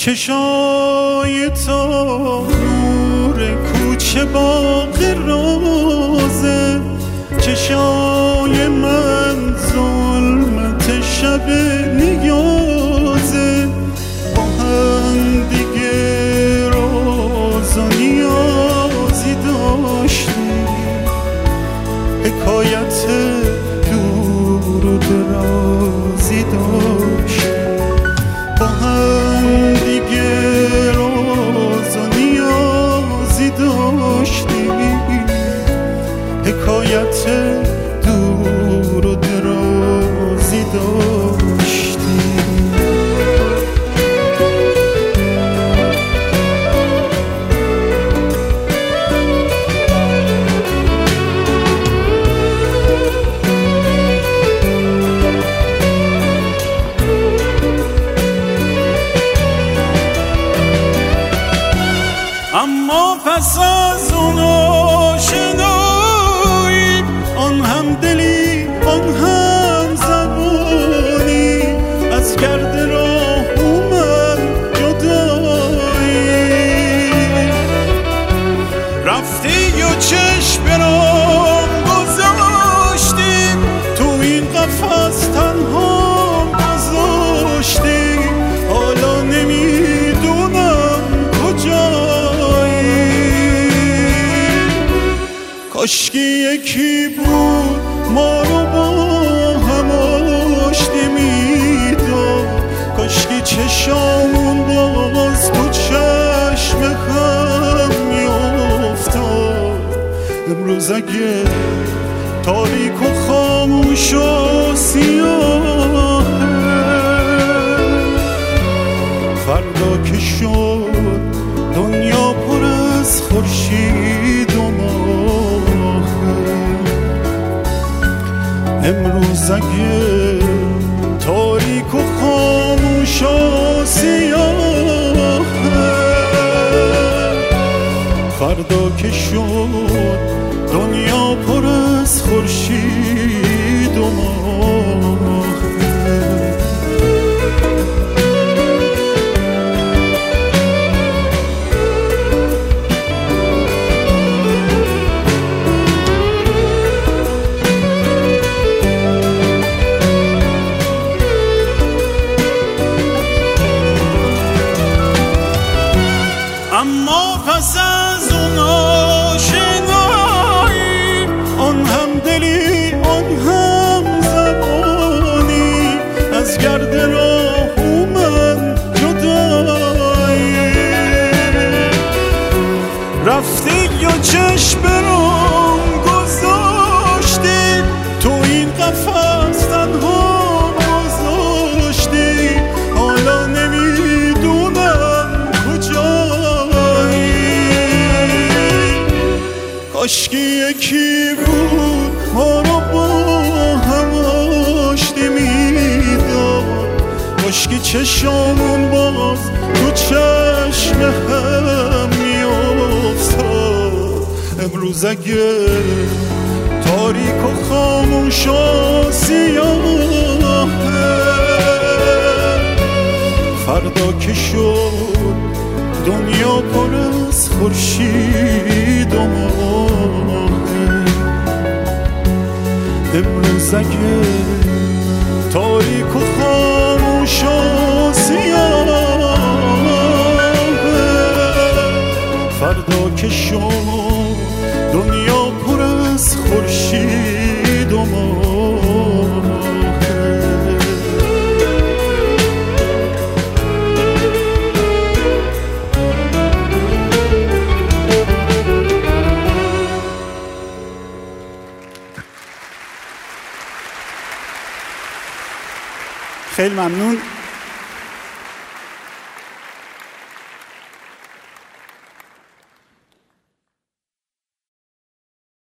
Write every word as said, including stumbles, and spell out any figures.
چشای تو نور کوچه باغ رازه، چشای من ظلمت شب نیازه. با هم دیگه راز و نیازی داشتیم، حکایت دور و درازی داشتیم. با هم دیگه راز و نیازی داشتیم، حکایت دور و درازی داشتیم. اما پس از اون آشنایی، آن هم دلی آن هم زبانی، از گرد راه اومد جدایی. رفتی و چشم برام گذاشتی، تو این قفس تنها گذاشتی. حالا نمیدونم کجایی، کاشکی یکی بود ما رو با هم آشتی میداد. کاشکی چشامون باز تو چشم هم میافتاد. امروز اگه تاریک و خاموش و سیاهه، فردا که شد دنیا پر از خورشید و ماهه. امروز اگه تاریک و خاموش و سیاهه، فردا که شد دنیا پر از خورشید و ماهه. اما پس از اون آشنایی، آن هم دلی آن هم زبانی، از گرد راه اومد جدایی. رفتی یا چشم برام گذاشتی، تو این قفس تنها گذاشتی. حالا نمیدونم کاشکی یکی بود ما رو با هم آشتی میداد. کاشکی چشامون باز تو چشم هم میافتاد. امروز اگه تاریک و خاموش و سیاهه، فردا که شد دنیا پر از خورشید و ماهه. امروز اگه تاریک و خاموش و سیاهه، فردا که شد دنیا پر از خورشید و ماهه. خیلی ممنون.